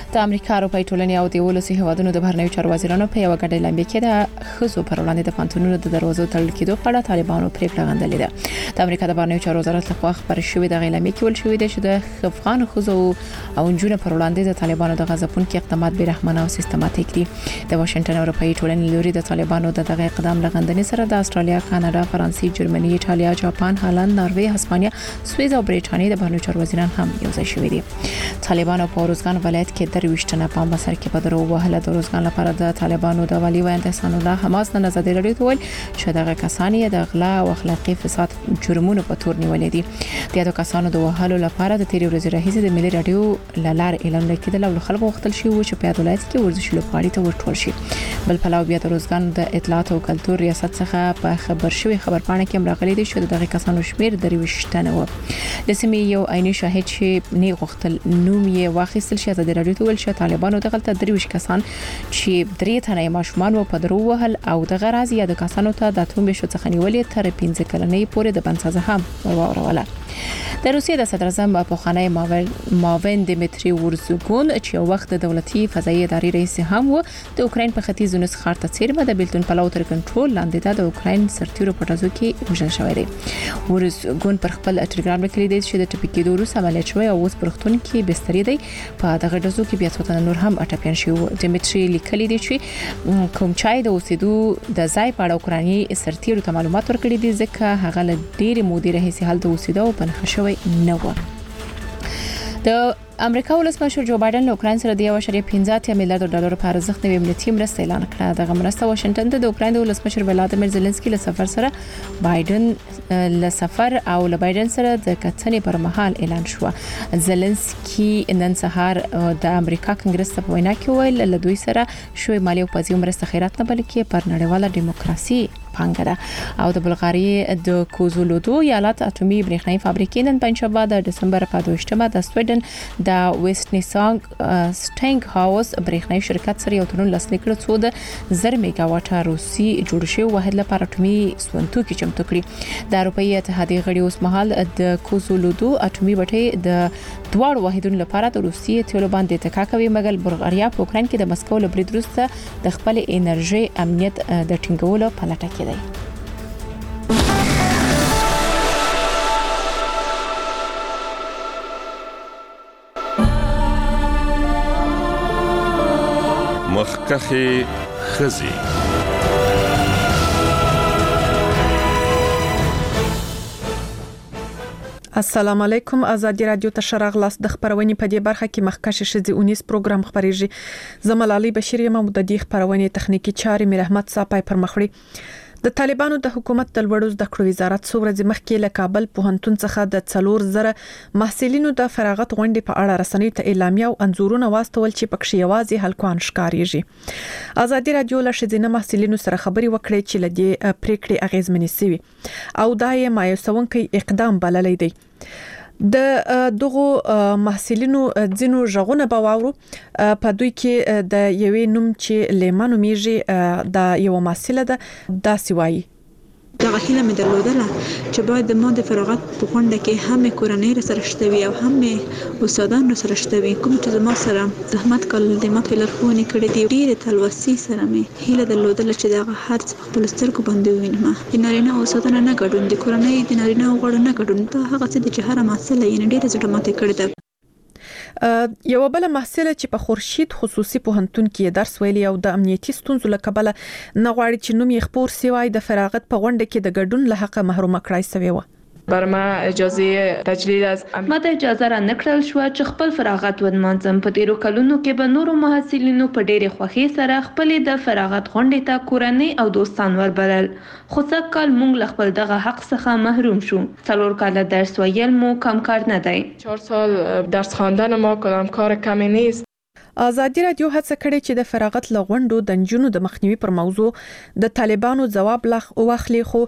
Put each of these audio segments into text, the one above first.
د امریکا اروپای ټولنې او د ولسی هوادونو د بهرنیو چارو وزیرانو په یو غټه لمبه کې د خزو پر وړاندې د پانتونونو د دروازو تړل کېدو په اړه طالبانو پریکړه غندلې ده. د امریکا د بهرنیو چارو وزارت لخوا خبر شوې د غلمې کې ول شوې ده چې د افغان خزو او انجونو پر وړاندې د طالبانو د غضبون کې اقدامات بې رحمانه او سیستماتیک دي. د واشنگټن اروپای ټولنې لوري د طالبانو د دغه اقدام لغندنې سره د استرالیا، کاناډا، فرانسې، جرمني، ایټالیا، جاپان، هالند، ناروې، هسپانیا، سویس او بریټانیا د بهرنیو چارو وزیران هم یو ځای شوي دي. طالبانو په روزګان ولایت کې درويشتنه په مسر کې په درو وهله د روزګان لپاره د طالبانو د والی وایند احسان الله حماس نه نظر لري ته ویل چې دغه کسان یې د غلا او اخلاقی فساد جرمونو په تور نیولې دي. د یادو کسانو د وهلو لپاره د تیری ورځې راهیسې د ملي رادیو لار اعلان کړي د خلکو وختل شي چې په ولایت کې ورزش لوبغاړي ته ورټول شي. بل پلاو بیا د روزګان د اطلاعات او کلتور ریاست څخه په خبر شوی خبرپاڼه کې راغلي دي چې دغه کسانو شمیر درويشتنه و. د سیمې یو عیني شاهد چې نه غوښتل نوم یې واخیستل شي د رادیو ته ویل چې طالبانو دغلت درويش کسان چې درې تنه ماشومان و په درو وهل او د غرض یا د کسانو ته د اتوم شو څخه نیولې تر 15 کلنې پورې د بنسازه هم وروله. د روسیې د صدر اعظم په خانه ماون دیمیتری ورزګون چې یو وخت د دولتي فضایي ادارې رئیس هم و د اوکرين په ختیځ نس ښار ته څیرمه د بیلتون پلاو تر کنټرول لاندې د اوکرين سرتیرو په ټازو کې وژل شوی دی. ورزګون پر خپل ټلګرام لیکلی دی چې د ټپي کېدو وروسته عملیات شوی او اوس پرختون کې بسترې دی. په دغه ټازو کې بیا څو نور هم اټپیان شو. دیمیتری لیکلی دی چې کوم چای د اوسېدو د ځای په اړه اوکراني سرتیرو ته معلومات ورکړي دي ځکه هغه له ډېرې مودې راهیسې حل د اوسېدو او پنځه شوی نه و. د امریکا ولسمشر جو بایدن له اوکرين سره د 1.15 میلیارډ ډالر په ارزښت نوې ملتي مرسته اعلان کړه. دغه مرسته واشنگټن ته د اوکرين د ولسمشر ولادیمیر زيلنسکي له سفر سره بایدن له سفر او له بایدن سره د کتنې پر مهال اعلان شو. زيلنسکي نن سهار د امریکا کنګرس ته په وینا کې ویل له دوی سره شوی مالی او پځیو مرسته خیرات نه بلکې پر نړیواله دیموکراسي پانګه ده. او د بلغاري د کوزولودو ایالت اټومي برېښنايي فابریکې نن پنځشنبه د دسمبر په 22مه د سویډن د ویسټنیسانګ سټینګ هاوس برېښنايي شرکت سره یو تړون لاسلیک کړ څو د 1000 میگاواټه روسي جوړ شوی واحد لپاره اټومي سونتوکي چمتو کړی. د اروپאי اتحادیه غړي اوس مهال د کوزولودو اټومي بټۍ د دواړو واحدونو لپاره د روسي تیلو باندې تکا کوي مګر بلغاریا په اوکرين کې د مسکو له برید وروسته د خپل انرژي امنیت د ټینګولو په لټه کې دی. مخکخي خزي السلام علیکم. آزادی رادیو ته شراغلاس د خبرونې په دې برخه کې مخکشه شذي 19 پروګرام خبريږي. زملالي بشیر یم د دې خبرونې تخنیکی چارې میر احمد صاحب پر مخړي. د طالبانو د حکومت د لوړو زده کړو وزارت څو ورځې مخکې له کابل پوهنتون څخه د 4000 محصلینو د فراغت غونډې په اړه رسنیو ته اعلامیه او انزورونه واستول چې پکې یوازې هلکان ښکاریږي. آزادی رادیو له شذینه محصلینو سره خبري وکړې چې لدې پریکړې اغیزمنې سوي او دا یې مایوسونکي اقدام بللی دی. د دغه محصلینو ځینو ژغونه باورو په دوی کې د یوې نوم چې لیمانو میږي د یو محصله ده دا سوای دغه هیله مې درلودله چې باید د ما د فراغت په غونډه کې هم کورنۍ سره شته وي او هم استادان سره شته وي. کوم چې زما سره زحمت کول د ما په لارښوونې کړې دي ډېر تلوسي سره مې هیله درلودله چې دغه هر څه خپل سترګو باندې وینم. د نارینه او استادانو نه ګډون د کورنۍ د نارینه او غړو نه ګډون ته هغه څه چې هر محصله یې ډېر زړه ماته کړی ده. یو بل محصله چې په خورشید خصوصي پوهنتون کې درس ویلي او د امنیتي ستونزو لکبله نغواړي چې نوم یې خبر سوی د فراغت په غونډه کې د ګډون له حق محروم کړای شوی و. بر ما اجازه تجدید از ما ته اجازه را نکړل شو چې خپل فراغت ونمانځم. په تیرو کلونو کې به نورو محصلینو په ډېرې خوښۍ سره خپل د فراغت غونډې ته کورنۍ او دوستان وربلل خو څه کال موږ له خپل دغه حق څخه محروم شو. 4 کال درس ویل مو کم کار نه دی. 4 سال درس خواندن ما کدام کار کمی نیست. آزادی رادیو هڅه کړې چې د فراغت لغونډو د جنونو د مخنیوي پر موضوع د طالبانو جواب واخلي خو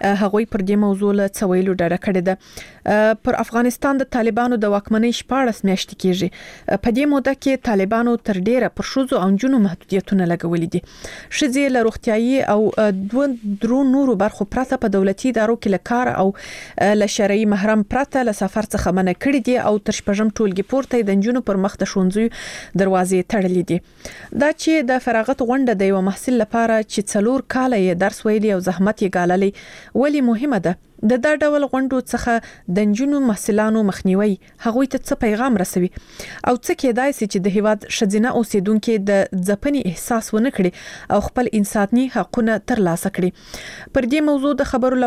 هغوی پر دې موضوع له څویلو ډډه کړې ده. پر افغانستان د طالبانو د واکمنۍ 14 میاشتې کېږي. په دې موده کې طالبانو تر ډیره پر ښځو او نجونو محدودیتونه لګولې دي. ښځې له روغتيایي او درو نورو برخو پرته په دولتي ادارو کې له کار او له شرعي محرم پرته له سفر څخه منع کړي دي او تر شپږم ټولګي پورته د نجونو پر مخ د ښوونځي دروازې تړلې دي. دا چې د فراغت غونډه د یو محصل لپاره چې 4 کال یې درس ویلي او زحمت یې ګاللی ولی مهمه ده. د دا ډول غونډو څخه د نجونو محصلانو مخنیوي هغوی ته څه پیغام رسوي او څه کېدای شي چې د هیواد شذینه اوسیدونکو د ځپنې احساس ونه کړي او خپل انساني حقوقونه ترلاسه کړي. پر دې موضوع د خبرو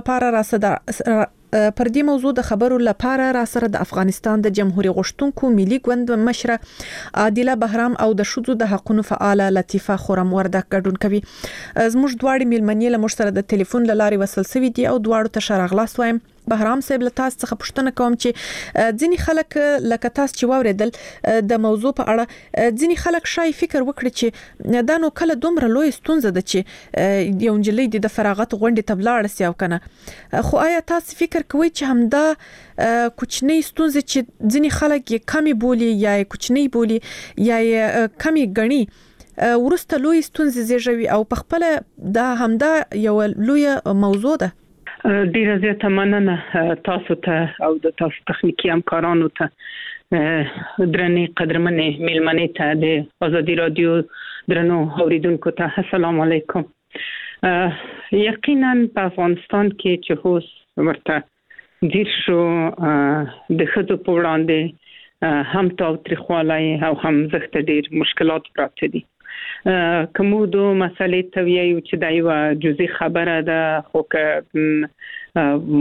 لپاره را سره د افغانستان د جمهوریت غوښتونکو ملي ګوند مشره عادله بهرام او د شذو د حقوقو فعال لطیفه خورم وردک ګډون کوي. زموږ دواړي میلمنې له مشر سره د ټلیفون لارې وصل سوي دي او دواړو ته شراغلاس وایم. بهرام صاحب له تاسو څخه پوښتنه کوم چې ځینی خلک لکه تاسو چې واوریدل د موضوع په اړه ځینی خلک شای فکر وکړي چې دا نو کله دومره لوی ستونزه ده چې یو نجلۍ د فراغت غونډې ته ولاړ سي او کنه. خو آیا تاسو فکر کوئ چې همدا کوچنی ستونزه چې ځینی خلک یې کمی بولی یا کوچنی بولی یا کمی غني ورسته لوی ستونزه زیږوي او په خپل دا همدا یو لوی موضوع ده؟ ډیره زیاته مننه تاسو ته او د تاسو تخنیکی همکارانو ته، درنې قدرمنې میلمنې ته، د ازادي رادیو درنو اوریدونکو ته السلام علیکم. یقینا په افغانستان کې چې اوس ورته ډیر شو د ښځو په وړاندې هم تاوتریخوالی او هم زښت ډیر مشکلات پراته دي. کومودو مسلې ته ویو چې دا یو جزئی خبره ده، خو که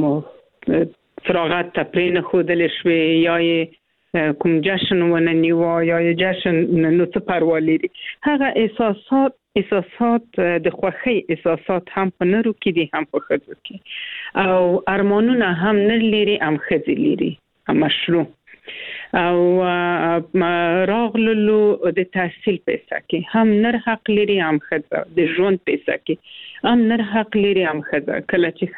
فراغت ته پرې نه ښودل شوې یا کوم جشن ونه نیوه یا جشن نو څه پروا لري. هغه احساسات د خوښۍ احساسات هم په نرو کې دي هم په ښځو کې، او ارمانونه هم نر لري هم ښځې لري، هم مشروع او راغلو د تحصیل پیسه کې هم نر حق لري هم ښځه، د ژوند پیسه کې هم نر حق لري هم ښځه. کله چې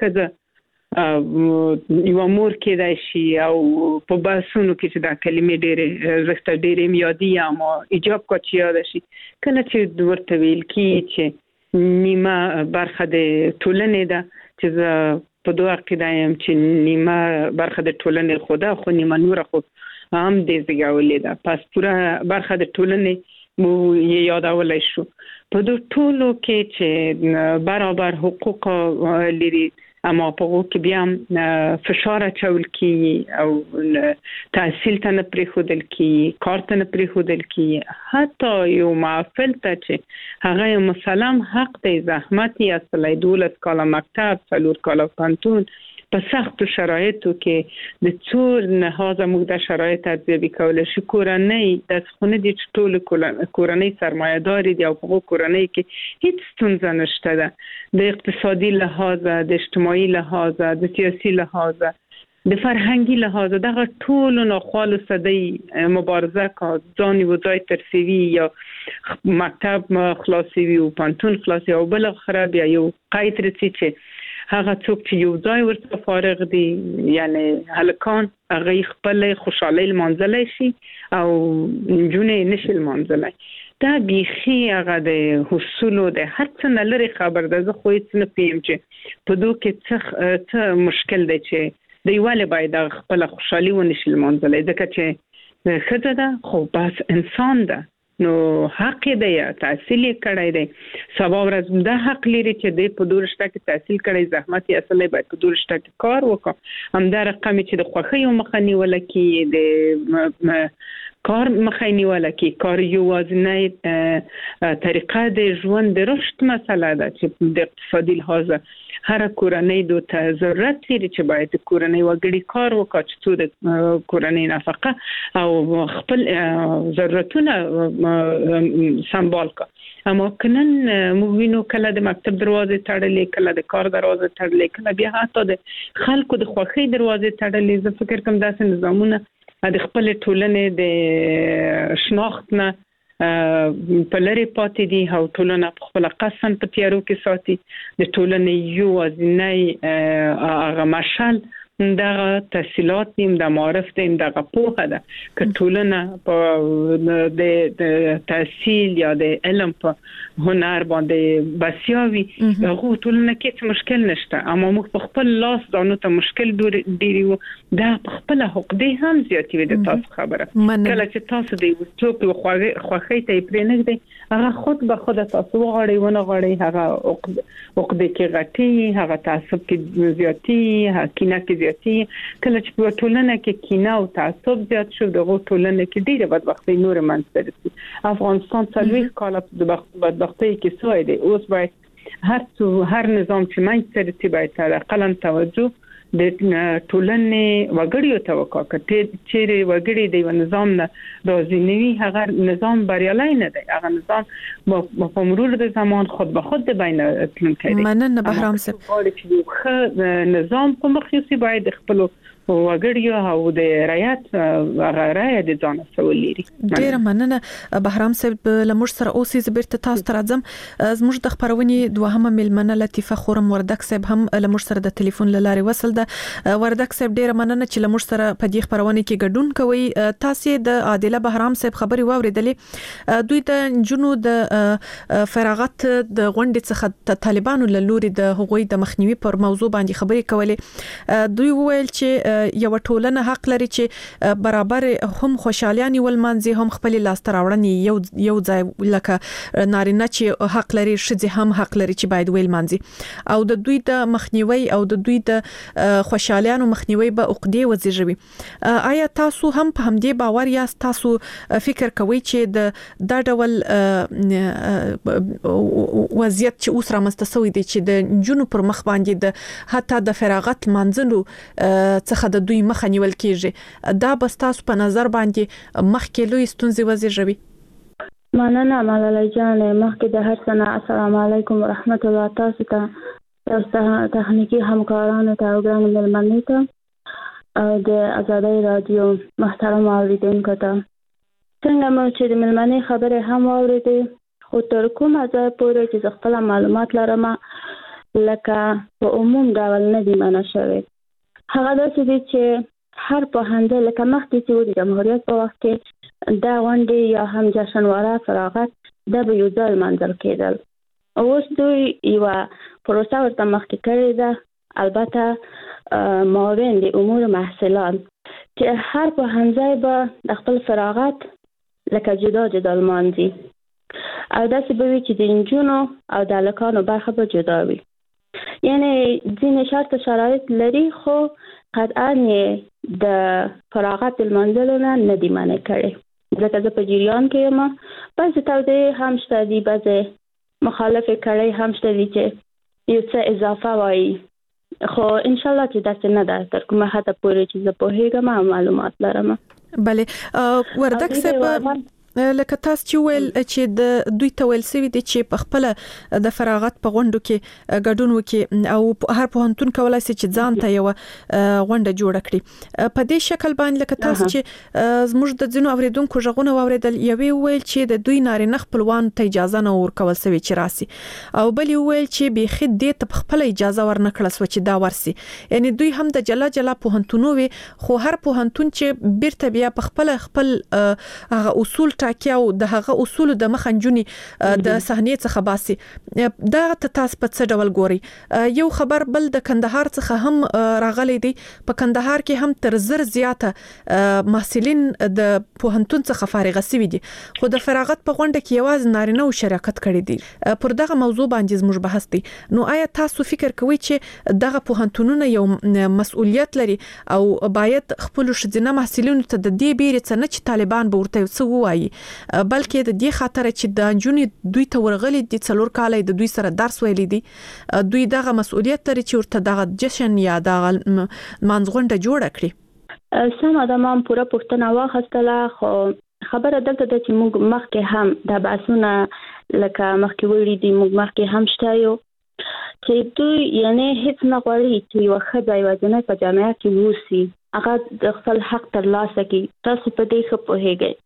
ښځه یو مور کېدای شي او په بحثونو کې چې دا کلمې ډېرې زښته ډېرې یادي اما ایجاب کا چې یاد شي، کله چې ورته ویل کېږي چې نیمه برخه د ټولنې ده، چې زه په دوه عقیده یم چې نیمه برخه د ټولنې خو ده خو نیمه نوره خو هم دې زیږولې ده، پس پوره برخه د ټولنې مو یې یادولی شو. په دو ټولو کې چې برابر حقوق لري اما په هغو کې بیا هم فشار اچول کېږي او تحصیل ته نه پرېښودل کېږي، کار ته نه پرېښودل کېږي، حتی یو محفل ته چې هغه یو مسلم حق دی، زحمت یې اصلی 12 کاله مکتب، 4 کاله پوهنتون، په سختو شرایطو کې د څو لحاظه موږ د شرایط ارزیابي کولی شو. کورنۍ داسې خو نه دي چې ټول کورنۍ سرمایه‌داري دي او په هغو کورنۍ کې هیڅ ستونزه نشته ده، د اقتصادي لحاظه، د اجتماعي لحاظه، د سیاسي لحاظه، د فرهنګي لحاظه، دغه ټولو ناخوالو صدی مبارزه کا ځان یو ځای ترسوي یا مکتب خلاصوي او پوهنتون خلاصوي او بالاخره بیا یو قید رسي چې هغه څوک چې یو ځای ورته فارغ دي، یعنی هلکان هغه خپل خوشحالي لمانځلی شي او نجونې نشي لمانځلی. دا بیخي هغه د حصولو د هر څه نه لرې خبر ده. زه خو هېڅ نه پوهیم چې په دو کې څه مشکل دی چې دوی ولې باید خپله خوشحالي ونشي لمانځلی، ځکه چې ښځه ده خو بس انسان ده، نو حق دی تحصیل یې کړی دی، سبا ورځ دا حق لري چې دی په 2 رشته کې تحصیل کړی، زحمت یې اصلی باید په 2 رشته کې کار وکړي، همدا رقم چې د خوښیو مخه نیوله کېږي، د کار مخه نیوله کېږي. کار یوازینۍ طریقه د ژوند د رشد مسله ده چې د اقتصادي لحاظه هر کورنۍ دو ته ضرورت لري چې باید کورنۍ وګړي کار وکړي چې څو د کورنۍ نفقه او خپل ضرورتونه سمبال کړي. اما کنن موږ وینو کله د مکتب دروازې تړلې، کله د کار دروازې تړلې، کله بیا حتی د خلکو د خوښۍ دروازې تړلې. زه فکر کوم داسې نظامونه د خپل ټولنې د شناخت نه په لری پاتې دي او ټولنه په خپل قسم په تیارو کې ساتي د ټولنې یو ازنۍ هغه مشال دا تحصیلات نیم د معرف دیم د غپوه ده ک ټولنه په د تحصیل یا د علم په هنر باندې بسیاوي هغه ټولنه کې مشکل نشته اما موږ په خپل لاس دانو ته مشکل ډیریو دا په خپل حق دی هم زیاتی وي د تاسو خبره کله چې تاسو دی څوک خوخی ته پرې نه دی هغه خود به خود تاسو غړی ونه غړی هغه عقده کې غټي هغه تعصب کې زیاتی حقینه کې کله چې په ټولنه کې کینه او تعصب زیات شو دغه ټولنه کې ډیره بدبختي نور منځته افغانستان څلوي کال د بدبختي کې سوی دی اوس باید هر نظام چې منځته باید تر قلم توجه د ټولنې وګړیو ته وکړي چې وګړي د نظام نه راځي نوي هغه نظام بریالي نه دی هغه نظام په مرور د زمان خود به خود د بین تلونکی دی مننه بهرام صاحب نظام په مخکې باید خپل وګړیو او د رعایت غیره د ځان سولېری ډیر مننه بهرام صاحب لمر سره اوسې زبرته تاسو تر اعظم زموږ د خبرونې دوهمه ملمنه لطیفه خورم وردک صاحب هم لمر سره د ټلیفون لارې وصل ده وردک صاحب ډیر مننه چې لمر سره په دې خبرونه کې ګډون کوي تاسو د عادله بهرام صاحب خبري واوریدلې دوی د جنو د فراغت د غونډې څخه طالبانو له لوري د حقوقي د مخنیوي پر موضوع باندې خبري کولې دوی وویل چې یو ټولنه حق لري چې برابر هم خوشالياني ولمنځي هم خپل لاس راوړني یو ځای لکه نارینه چې حق لري شذ هم حق لري چې باید ولمنځي او د دوی د مخنیوي او د دوی د خوشاليانو مخنیوي به عقدې وزیږوي آیا تاسو هم په همدې باور یاست تاسو فکر کوئ چې دا ډول وضعیت چې اوس رامنځته شوی دی چې د جنو پر مخ باندې د حتی د فراغت منځلو څخه د دوی مخه نیول کیږي دا بس تاسو په نظر باندې مخکې لوی ستونزې وزیږوي مننه ملاله جان مخکې د هر څه نه السلام علیکم ورحمت الله تاسو ته تخنیکی همکارانو ته او ګران ملمنې ته او د آزادۍ رادیو محترم اوریدونکو ته څنګه مو چې د ملمنې خبره هم اوریدې خو تر کومه ځای پورې چې خپل معلومات لرم لکه په عموم ډول نه دی منع شوی هغه داسې دي چې هر پوهنده لکه مخکې چې د جمهوریت په وخت کې دا غونډې یا هم جشنواره فراغت د به یو ځل منځل کېدل اوس دوی یو پروسه ورته مخکې کړې ده البته معاون د امور محصلان چې هر پوهنځی به د خپل فراغت لکه جدا لمانځي او داسې به وي چې د نجونو او د هلکانو برخه به جدا وي یعنی ځینې شرط شرایط لري خو قطعا د فراغت المنزلو نه دی منع کړي ځکه زه په جریان کې یم بعضې توضیح هم شته دي بعضې مخالفې کړۍ هم شته دي چې یو څه اضافه وایي خو انشاءالله چې داسې نه ده تر کومه حده پورې چې زه پوهېږم او معلومات لرم بله وردک صاحب لکه تاسو چې ویل چې د دوی تویل سوي دي چې په خپل د فراغت په غونډو کې ګډون وکړي او هر پوهنتون کولای شي چې ځان ته یو غونډه جوړ کړي په دې شکل باندې لکه تاسو چې زموږ د ځینو اوریدونکو ژغونه اوریدل یوې ویل چې د دوی نارینه خپلوان ته اجازه نه ورکول سوي چې راسي او بل ویل چې به خې دې ته خپل اجازه ورنکړه سو چې دا ورسي یعنی دوی هم د جلا پوهنتونو وي خو هر پوهنتون چې بیرته بیا په خپل هغه اصول ټاکي او د هغه اصول د مخنجونی د صحنې څخه باسي دا تاسو په څه ډول ګوري یو خبر بل د کندهار څخه هم راغلي دي په کندهار کې هم تر زر زیاته محصلین د پوهنتون څخه فارغ شوي دي خو د فراغت په غونډه کې یوازې نارینه او شرکت کړي دي پر دغه موضوع باندې زموږ بحث دی نو آیا تاسو فکر کوئ چې دغه پوهنتونونه یو مسؤلیت لري او باید خپل شذینه محصلینو ته د دې بیرې څخه چې طالبان به ورته څه وایي بلکې د دې خاطر چې د جنونی دوی ته ورغلي دي څلور کال د دوی سره درس ویلي دي دوی دغه مسؤلیت لري چې ورته دغه جشن یا دغه منځغونډه جوړ کړي سم ادمام پوره پښتنه واخستله خو خبره دلته د چې موږ مخکې هم د بحثونه لکه مخکې ویلي دي موږ مخکې هم شته یو چې دوی یعنی هیڅ نه غواړي چې یو ښځه یوازینۍ په جامعه کې ووسي هغه د خپل حق ترلاسه کړي تاسو په دې ښه پوهیږئ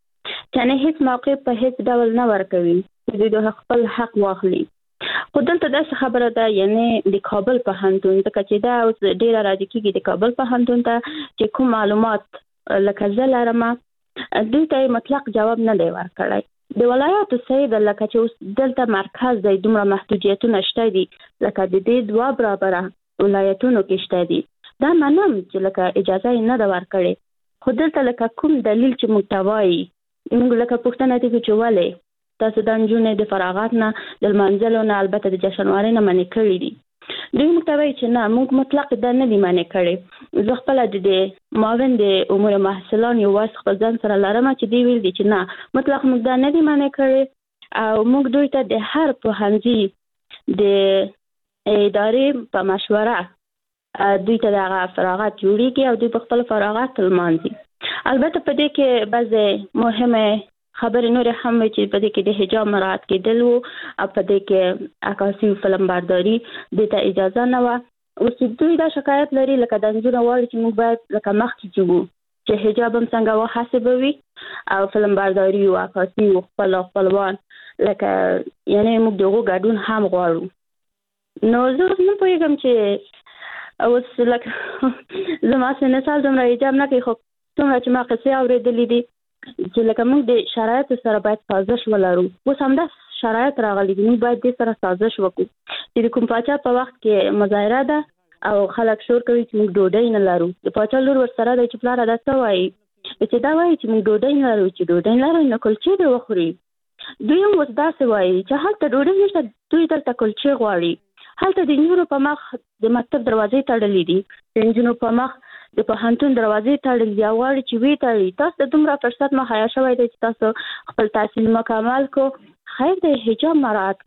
چې نه هیڅ موقع په هیڅ ډول نه ورکوي چې دوی د خپل حق واخلي. خو دلته دا خبره ده یعنی د کابل پوهنتون ته چې دا اوس ډیره راځي کېږي د کابل پوهنتون ته چې کوم معلومات لکه زه لرم دوی ته مطلق جواب نه دی ورکړی. د ولایاتو سید لکه چې اوس دلته مرکز دی دومره محدودیتونه شته دي لکه د دې 2 برابره ولایتونو کې شته دي. دا منم چې لکه اجازه نه ده ورکړې خو دلته لکه کوم دلیل چې موږ ته وایي موږ لکه پوښتنه کوي چې ولې تاسو د نجونې د فراغت نه د منځلو نه البته د جشنواري نه منې کړی دي. دوی موږ ته وایي چې نه موږ مطلق دا نه دي منې کړی. زه خپل د معاون د امور محصلان یو واسه خپل ځان سره لرم چې دی ویل دي چې نه مطلق موږ دا نه دي منې کړی او موږ دوی ته د هر پوهنځي د ادارې په مشوره دوی ته د فراغت جوړیږي او دوی په خپل فراغت لمانځي. البته په دې کې بعضې مهمه خبرې نور هم چې په دې کې د حجاب مراعات کېدل وو او په دې کې عکاسي او فلم برداري د ته اجازه نه و. اوس دوی دا شکایت لري لکه د انځور وړي چې موږ باید لکه مخکې جوړو چې حجاب هم څنګه وحاسبوي او فلم برداري او عکاسي او خپلوان لکه یعنی موږ دغه ګډون هم غواړو. نو زه نه پوهیږم چې اوس لکه زما څنګه سال دومره حجاب نه کوي خو څومره چې ما قصې اورېدلې دي چې لکه موږ د شرایطو سره باید سازش ولرو. اوس همدا شرایط راغلي دي موږ باید دې سره سازش وکړو چې د کوم پاچا په وخت کې مظاهره ده او خلک شور کوي چې موږ ډوډۍ نه لرو. د پاچا لور ورسره دی چې پلاره دا څه وایي چې دا وایي چې موږ ډوډۍ نه لرو چې ډوډۍ نه لرو نه کلچې دې وخوري. دوی هم اوس داسې وایي چې هلته ډوډۍ نشته دوی دلته کلچې غواړي. هلته د نجونو په مخ د مکتب دروازې تړلې دي د نجونو په مخ د پوهنتون دروازې تړلې دي او غواړي چې وی تړي. تاسو د دومره فرصت مهیا شوی دی چې تاسو خپل تحصیل مکمل کو خیر د حجاب مراعات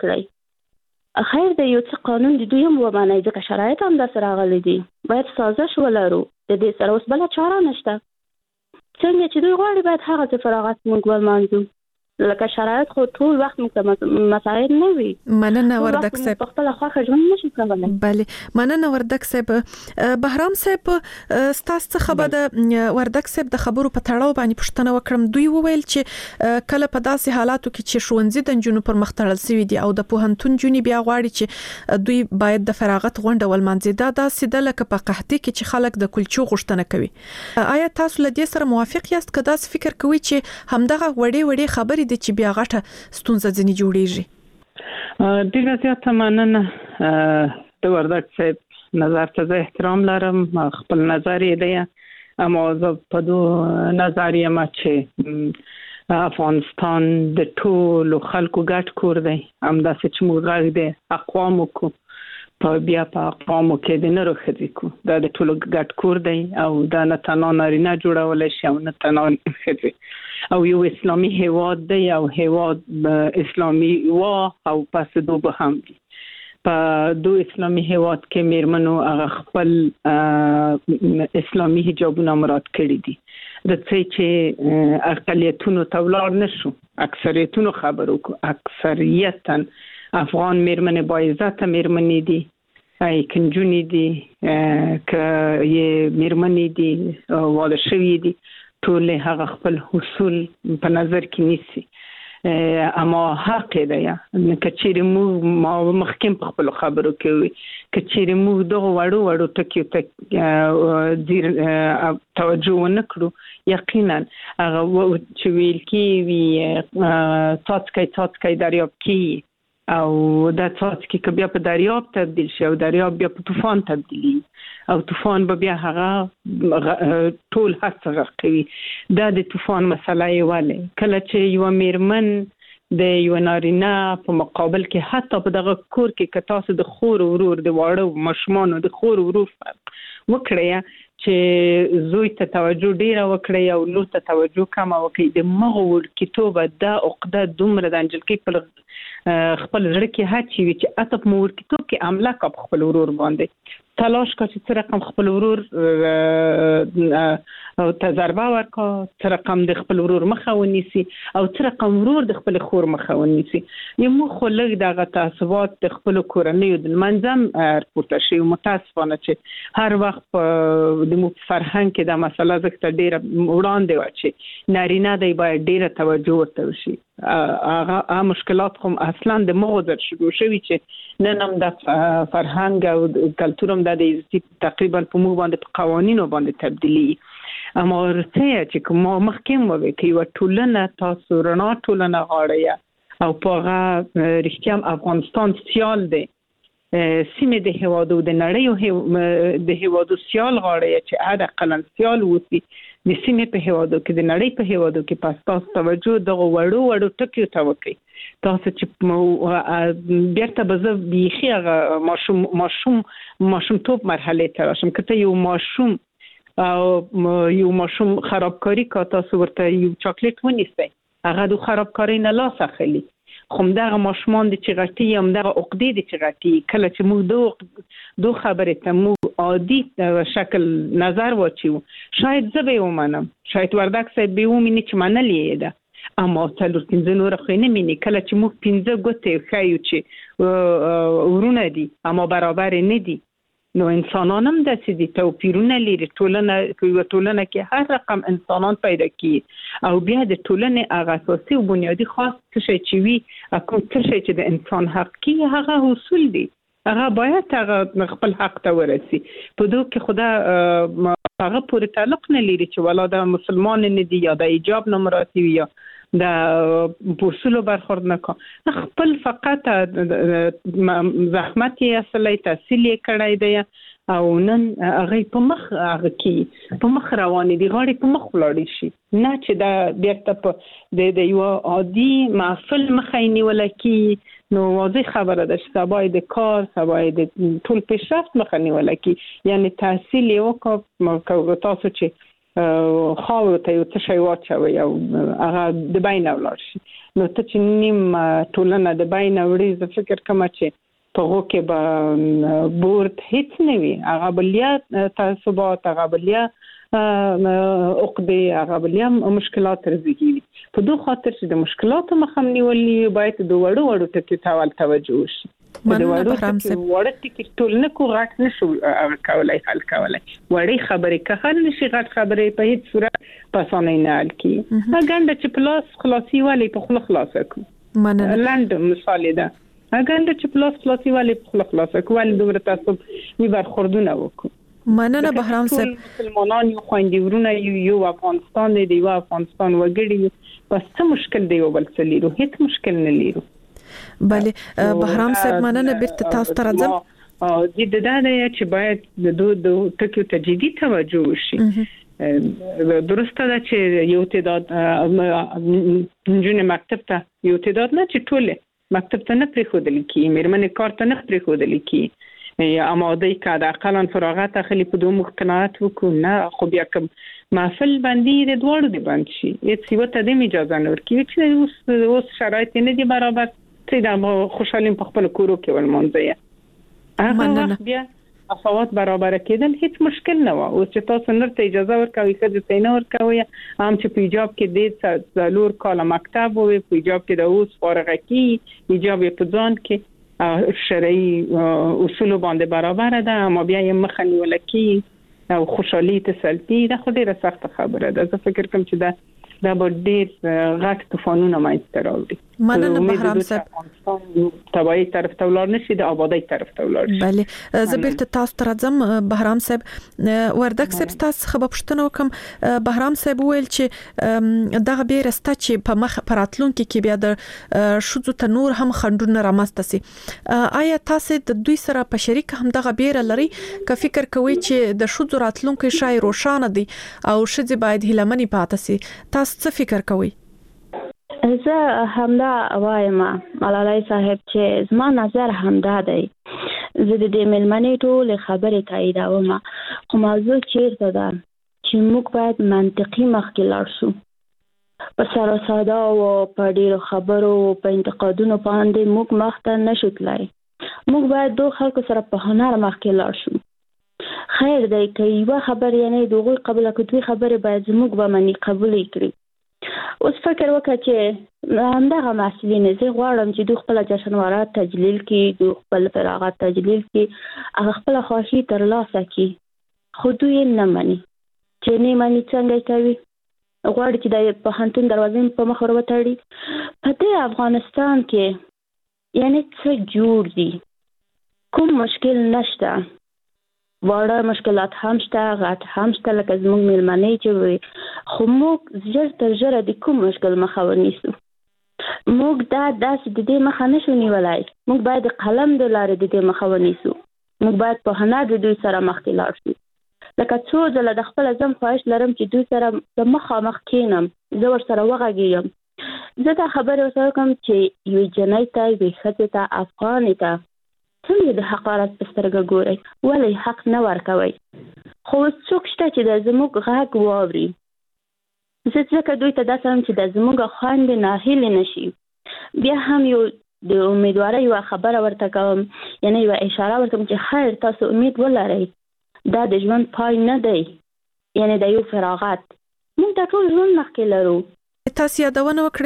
کړئ خیر د یو څه قانون د دوی هم ومنئ ځکه شرایط هم داسې راغلي دي باید سازش ولرو. د دې سره اوس بله چاره نشته. څنګه چې دوی غواړي باید هغه څه فراغت موږ ولمانځو لکه شرایط خو ټول وخت موږ مساعد نه وي. مننه وردک صاحب په خپل خوښه ژوند نشي کولای. بله مننه وردک صاحب. بهرام صاحب ستاسو خبره د وردک صاحب د خبرو په تړاو باندې پوښتنه وکړم. دوی وویل چې کله په داسې حالاتو کې چې ښوونځي د نجونو پر مخ تړل شوی دي او د پوهنتون جونې بیا غواړي چې دوی باید د فراغت غونډه ولمانځي دا داسې ده لکه په قحطي کې چې خلک د کلچو غوښتنه کوي. آیا تاسو له دې سره موافق یاست که داسې فکر کوئ چې همدغه وړې خبرې دي چې بیا غټه ستونزه ځنې جوړیږي؟ ډیره زیاته مننه د وردک صاحب نظر ته زه احترام لرم خپل نظر یې دی اما زه په دو نظر یم چې افغانستان د ټولو خلکو ګډ کور دی همداسې چې موږ غږ د اقوامو کو په بیا په اقوامو کې د نرو ښځې کو دا د ټولو ګډ کور دی او دا نه تنها نارینه جوړولی شي او نه تنها ښځې او یو اسلامي هیواد دی او هیواد اسلامي وا او پس دو به هم دي. په دو اسلامي هیواد کې میرمنو هغه خپل اسلامي حجابونه مراد کړی دي. د څه چې اقلیتونو ته ولاړ نشو اکثریتونو خبرو کو اکثریتا افغان میرمنې با عزت میرمنې دي ای کنجونې دي که یې میرمنې دي واده شوي دي ټول هغه خپل حصول په نظر کې نیسي اما حق دی کچېرې موږ مخکې په خپل خبرو کې کچېرې موږ دغه وړو ټکیو ته توجه ونه کړو یقینا هغه چې ویل کېږي څاڅکی دریاب کې او دا څاڅکی که بیا په دریاب تبدیل شي او دریاب بیا په طوفان تبدیلي او طوفان به بیا هغه ټول هڅه غرقوي. دا د طوفان مسله یې ولې کله چې یو میرمن د یو نارینه په مقابل کې حتی په دغه کور کې که تاسو د خور ورور د واړه ماشومانو د خور ورور فرق وکړئ چې زوی ته توجه ډیره وکړئ او لور ته توجه کمه وکړئ د مغو ورکیتوبه دا عقده دومره د انجلکۍ په خپل زړه کې هڅې وي چې اته په ورکیتوب کې عمله کا خپل ورور باندې تلاش کا چې څه رقم خپل ورور او تجربه ورکا، څه رقم د خپل ورور مخه ونیسي او څه رقم ورور د خپل خور مخه ونیسي. یمو خو لږ دغه تعصبات د خپل کورنۍ د منظم راپورته شي. متاسفانه چې هر وخت د مو فرهنګ کې دا مسله زکه ډیره وړاندې و چې نارینه دی باید ډیره توجه ورته وشي. هغه مشکلات هم اصلا د مغزر شروع شوي چې نن هم د فرهنګ او کلتور هم د تقریبا په موږ باندې په قوانینو باندې تبدیلی. اما ورته چې کوم مخکې مو وکي و ټولنه تاسو رڼا ټولنه غاړه او په رښتیا افغانستان سیال دی سیمه د هوادو د نړۍ د هوادو سیال غاړه چې اډه قلن سیال وسی د سیمه په هوادو کې د نړۍ په هوادو کې پاستاس توجه دغه وړو ټکیو ته وکي. تاسو چې بیرته به بيخي هغه ماشوم توپ مرحله ته راشم کته یو ماشوم خرابکاری کا تاسو ورته یو چاکلیټ ونیسئ هغه د خرابکاری نه لاس اخلي. خو دغه ماشومان د چغټي هم دغه عقدې د چغټي کله چې موږ دو خبرې ته موږ عادي شکل نظر واچو شاید زه به ومنم، شاید وردک صاحب به ومني چې منلې ده، اما څلور پنځه نور خو نه مینه. کله چې موږ پنځه ګوتې خایو چې ورونه دي اما برابر نه دي، نو انسانان هم داسې دي توپیرونه لري. ټولنه کې هر رقم انسانان پیدا کی او بیا د ټولنې هغه اساسي او بنیادی خاص څه شي چې وي کوم څه شي چې د انسان حق کی هغه اصول دي، هغه باید هغه خپل حق ته ورسي. په دوه کې خدا هغه پورې تعلق نه لري چې ولا د مسلمان نه دي یا د ایجاب نه مراتب یا د پوسلو برخورد نکړه. خپل فقط زحمت یې اصلي تحصیل کړی دی او نن هغه په مخ روانې دي، غاړي په مخ ولاړ شي نه چې دا بیرته د یو عادي محفل مخایني ولکې. نو واضح خبره ده چې سبا د کار سبا د ټول پیشرفت مخایني ولکې، یعنی تحصیل یو کو تاسو چې خاور ته یو څه شی واچوي او هغه د بین ولاړ شي. نو ته چې نیم ټولنه د بین وړي زه فکر کوم چې په هغه کې به بورد هیڅ نه وي، هغه بلیا تعصبات، هغه بلیا عقدې، هغه بلیا مشکلات رزيږي. په دوه خاطر چې د مشکلاتو مخه نیولې باید د وړو ټکي ته توجه وشي. د وړو ټکي ټول نه کو غټ نشو کولای حل کولای. وړي خبرې که حل نشي غټ خبرې په هیڅ صورت پسانه نه حل کی. اګنده چې پلاس خلاصي والی په خله خلاصه کو. لاند مثال ده. اګنده چې پلاس خلاصي والی په خله خلاصه کو ول دومره تاسو وی برخوردونه وکړو. مننه بهرام صاحب. مسلمانان یو خويندورونه یو افغانستان دی، یو افغانستان وګړي پس څه مشکل دی او بل څه لري، هیڅ مشکل نه لري. بله بهرام صاحب مننه بیرته تاسو ته راځم. د دا دی چې باید د ټکیو ته جدي توجه وشي. درسته ده چې یو تعداد نجونې مکتب ته یو تعداد نه چې ټول مکتب ته نه پریښودل کی، مېرمنې کار ته نه پریښودل کی، آماده کړه اقلا فراغت اخلي په دوه مختنات وکړو نه. خو بیا کوم محفل باندې د دوړو دی باندې شي هیڅ یو ته د اجازه نه ورکوي چې اوس شرایط نه دي برابر چې دا خوشحالي په خپل کورو کې ولمنځي. هغه بیا افاوت برابر کېدل هیڅ مشکل نه و. او چې تاسو نرته اجازه ورکوي چې ته نه ورکوي هم چې په ایجاب کې د څلور کال مکتب وي، په ایجاب کې د اوس فارغ کی ایجاب په ځان کې شرعي اصول باندې برابر ده، اما بیا یې مخنی ولکې او خوشحالي تسلطي ده. خو ډیره سخت خبره ده. زه فکر کوم چې دا به ډیر غټ طوفانونه ماینځته راوړي. مننه بهرام صاحب. تبعی طرف ته ولاړ نشي، د آبادی طرف ته ولاړ شي. بله زه بیرته تاسو ته راځم بهرام صاحب. وردک صاحب تاسو خبر پښتنه وکم. بهرام صاحب ویل چې دغه بیره ستا چې په مخ پراتلونکو کې بیا د شوزو ته نور هم خندونه رامسته سي. آیا تاسو د دوی سره په شریک هم دغه بیره لري که فکر کوي چې د شوزو راتلونکو شای روشانه دي او شذ باید هلمنی پاتې سي؟ تاسو څه فکر کوي؟ زه همدا وایم ملالای صاحب چې زما نظر همدا دی. زه د دې ملمنې ټول خبرې تاییدوم، خو موضوع چیرته ده چې موږ باید منطقي مخکې لاړ شو. په ساده ساده او په ډیرو خبرو او په انتقادونو باندې موږ مخته نشو تلای. موږ باید دوه خلکو سره په هنر مخکې لاړ شو. خیر دی که یو خبر یعنی دوغوی قبول کړي خبره باید زموږ به منی قبول کړي. اوس فکر وکړه چې همدغه محصلین زه غواړم چې دوی خپل جشنواره تجلیل کړي، دوی خپل فراغت تجلیل کړي، هغه خپل خوښي ترلاسه کړي، خو دوی نه مني. چې نه مني څنګه کوي؟ غواړي چې د پوهنتون دروازې په مخ ور وتړي. په دې افغانستان کې یعنی څه جوړ دي، کوم مشکل نشته، واړه مشکلات هم شته، غټ هم شته، لکه زموږ میلمنې چې وي، خو موږ ژر تر ژره د کوم مشکل مخه ونیسو. موږ داسې د دې مخه نشو نیولای. موږ باید د قلم د لارې د دې مخه ونیسو. موږ باید په هنر د دوی سره مخکې لاړ شو. لکه څو ځله د خپل ځم خواهش لرم چې دوی سره د مخامخ کینم، زه ورسره وغږیږم. زه دا خبره ورسره کوم چې یوې جنۍ ته، یوې ښځې ته، افغانې ته څنګه د حقارت په سترګه ګورئ؟ ولې حق نه ورکوئ؟ خو څوک شته چې د زموږ غږ واوري. زه ځکه دوی ته داسې وایم چې د زموږ خویندې ناهیلې نشي. بیا هم یو د امیدوارۍ یوه خبره ورته کوم، یعنی یوه اشاره ورته کوم چې خیر تاسو امید ولرئ، دا د ژوند پای نه دی، یعنی د یو فراغت. موږ د ټول ژوند مخکې لرو. تاسو یادونه وکړه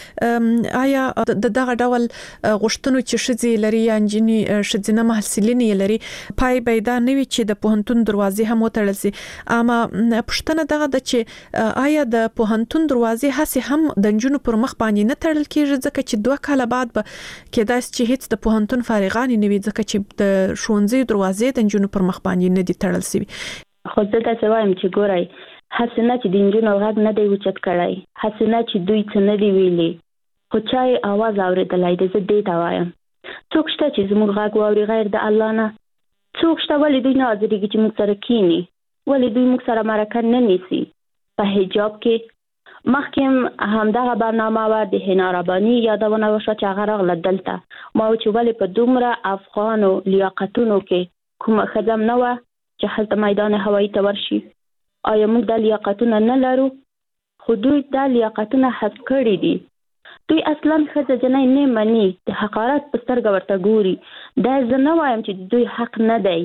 چې آیا د دغه ډول غوښتنو چې ښځې لري یا نجونې ښځینه محصلین یې لري پای پیدا نه وي چې د پوهنتون دروازې هم وتړل شي. اما پوښتنه دغه ده چې آیا د پوهنتون دروازې هسې هم د نجونو پر مخ باندې نه تړل کېږي، ځکه چې 2 کاله بعد به کېدای شي چې هیڅ د پوهنتون فارغان نه وي، ځکه چې د ښوونځي دروازې د نجونو پر مخ باندې نه دي تړل شوي. خو زه دا وایم چې ګورئ، هڅه نه چې د نجونو غږ نه دی اوچت کړی، هڅه نه چې دوی څه نه دی ویلي، خو چا یې اواز اورېدلی دی. زه دې ته وایم څوک شته چې زموږ غږ واوري غیر د الله نه؟ څوک شته؟ ولې دوی نه حاضرېږي چې موږ سره کینی؟ ولې دوی موږ سره مرکه نه نیسي؟ په حجاب کې مخکې همدغه برنامه وه د حنا رباني یادونه وشوه چې هغه راغله دلته. ما وویل چې ولې په دومره افغانو لیاقتونو کې کومه ښځه نه وه چې هلته میدان هوایي ته ورشي؟ آیا موږ دا لیاقتونه نه لرو؟ خو دوی دا لیاقتونه حذف کړي دي. دوی اصلا ښځه جنۍ نه مني، د حقارت په سترګه ورته ګوري. دا زه نه وایم چې دوی حق نه دی،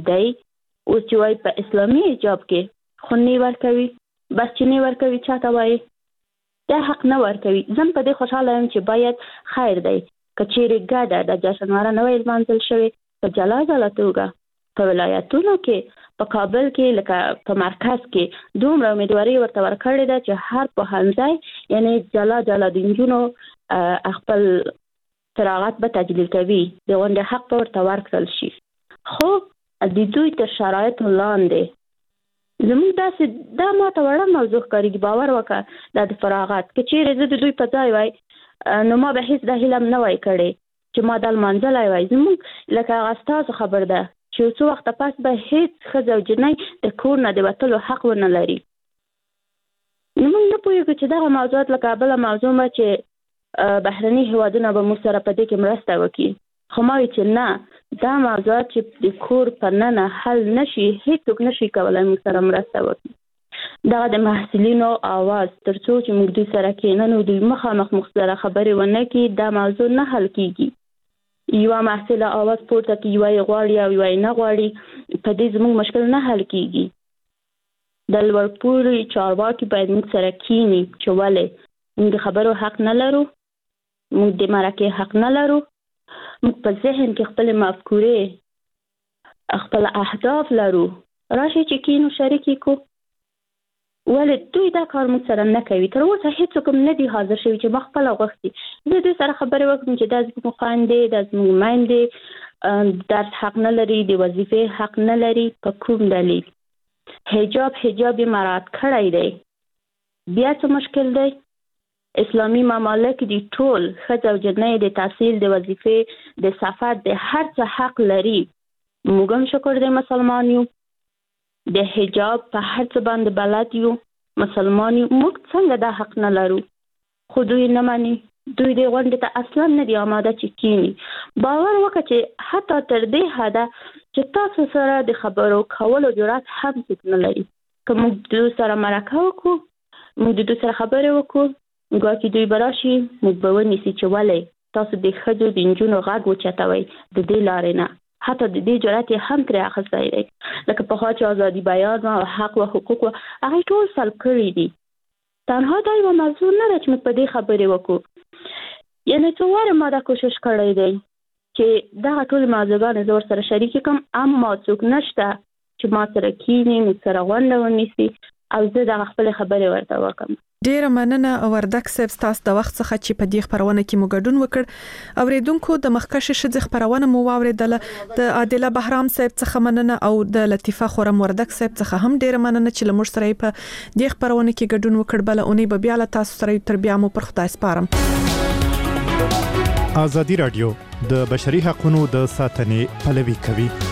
اوس چې وایي په اسلامي حجاب کې خو نه ورکوي، بس چې نه ورکوي چاته وایي؟ دا حق نه ورکوي. زه په دې خوشحاله یم چې باید خیر دی که چیرې ګډه د جشنواره نه وي لمانځل شوې په جلا جلا توګه په ولایتونو کې، په کابل کې لکه په مرکز کې دومره امیدواري ورته ورکړې ده چې هر پوهنځی یعنی جلا جلا د نجونو خپل فراغت به تجلیل کوي، د غونډې حق به ورته ورکړل شي. خو د دوی تر شرایطو لاندې زموږ داسې دا ماته وړه موضوع ښکارېږي. باور وکړه دا د فراغت که چیرې زه د دوی په ځای وای نو ما به هېڅ دا هیله نه وای کړې چې ما دا لمانځلی وای. زموږ لکه هغه ستاسو خبر ده چې څو وخته پس به هیڅ ښځه او جنۍ د کور نه د وتلو حق ونه لري. نو موږ نه پوهېږو چې دغه موضوعات لکه بله موضوع به چې بهرني هېوادونه به موږ سره په دې کې مرسته وکړي. خو ما وایي چې نه، دا موضوعات چې د کور په ننه حل نشي، هېڅوک نشي کولی موږ سره مرسته وکړي. دغه د محصلینو آواز تر څو چې موږ دوی سره کېنن او دوی مخامخ موږ سره خبرې ونه کړي، دا موضوع نه حل کېږي. یوه محصله آواز پورته کړي، یوه یې غواړي او یوه یې نه غواړي، په دې زموږ مشکل نه حل کېږي. د لوړپوړي چارواکي باید موږ سره کینی چې ولې موږ د خبرو حق نه لرو، موږ د مرکې حق نه لرو، موږ په ذهن کې خپل مفکورې خپل اهداف لرو، راشي چې کینو شریکې کو. ولې دوی دا کار موږ سره نه کوي؟ تر اوسه هېڅوک هم نه دي حاضر شوي چې ما خپله غوښتي زه دوی سره خبرې وکړم چې دا زموږ خویندې، دا زموږ میندې درس حق نه لري، د وظیفې حق نه لري. په کوم دلیل؟ حجاب یې مراعات کړی دی، بیا څه مشکل دی؟ اسلامي ممالک دي ټول ښځه او جنۍ د تحصیل، د وظیفې، د سفر، د هر څه حق لري. موږ هم شکر دی مسلمان یو، د حجاب په هر څه باندې بلد یو، مسلمان یو. موږ څنګه دا حق نه لرو؟ خو دوی نه مني. دوی د غونډې ته اصلا نه دي آماده چې کینی. باور وکړه چې حتی تر دې حده چې تاسو سره د خبرو کولو جرأت هم څوک نه لري. که موږ د دوی سره مرکه وکړو، موږ د دوی سره خبرې وکړو، ګواکې دوی به راشي موږ به ونیسي چې ولې تاسو د ښځو د نجونو غږ وچتوئ د دې لارې نه. حتی د دې جرأت هم تر اخستای دی لکه په خوا چې ازادي بیان او حق او حقوق هغه ټول سلب کړی دي. تنها دا یو موضوع نه ده چې موږ په دې خبرې وکړو، یعنی څو واره ما دا کوشش کړی دی چې دا ټول موضوعګان زور سره شریک کوم، اما څوک نشته چې ما سره کینی موږ سره غونډه ونیسي او زه دا خپل خبرې ورته وکم. ډیره مننه وردک صاحب تاسو د وخت څخه چې په دې خبرونه کې مو ګډون وکړ. اوریدونکو د مخکښ شذ خبرونه مو واوریدله. د عادله بهرام صاحب څخه مننه او د لطیفه خورم وردک صاحب څخه هم ډیره مننه چې لمر سره په دې خبرونه کې ګډون وکړ. بل اونۍ به بیا له تاسو سره تر بیا مو پر خدای سپارم. ازادي رادیو د بشري حقوقو د ساتنې پلوي کوي.